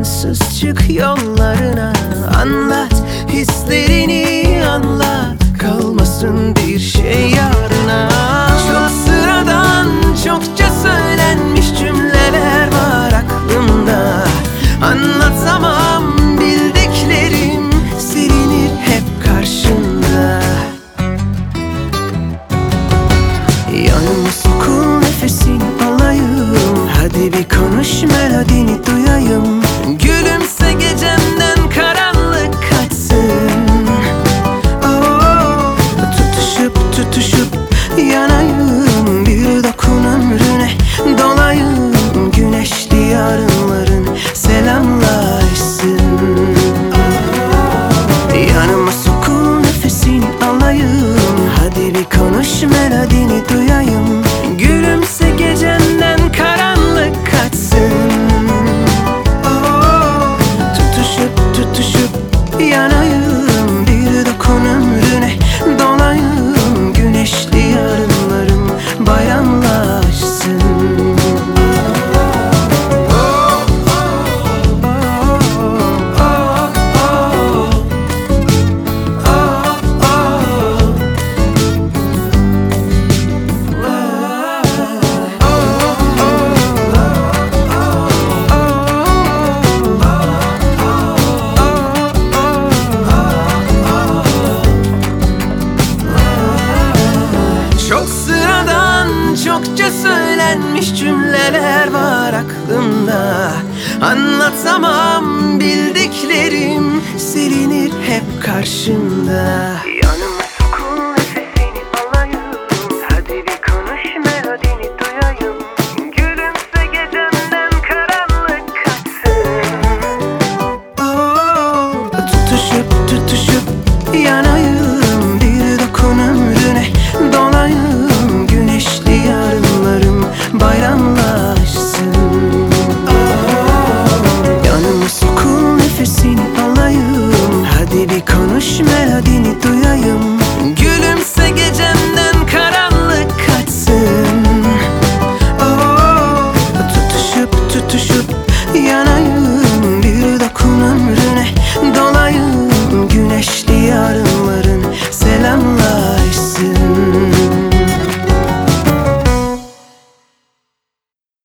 zamansız çık yollarına. Anlat hislerini, anlat, kalmasın bir şey yarına. Çok sıradan, çokça söylenmiş cümleler var aklımda. Anlatamam bildiklerim, silinir hep karşında. Yanıma sokul, nefesini alayım. Hadi bir konuş, melodini duyayım. Gülümse, gecemden karanlık kaçsın. Oh, tutuşup tutuşup yanayım. Bir dokun ömrüne dolayım. Güneşli yarınların selamlaşsın. Yanıma sokul, nefesini alayım. Hadi bir konuş, melodini duyayım. Gülümse, gecenden karanlık kaçsın. Oh, tutuşup tutuşup yanayım. Bir dokun ömrüne dolayım. Güneşli yarınlarım bayramlaşsın. Çok sıradan, çokça söylenmiş cümleler var aklımda. Anlatamam bildiklerim, silinir hep karşımda.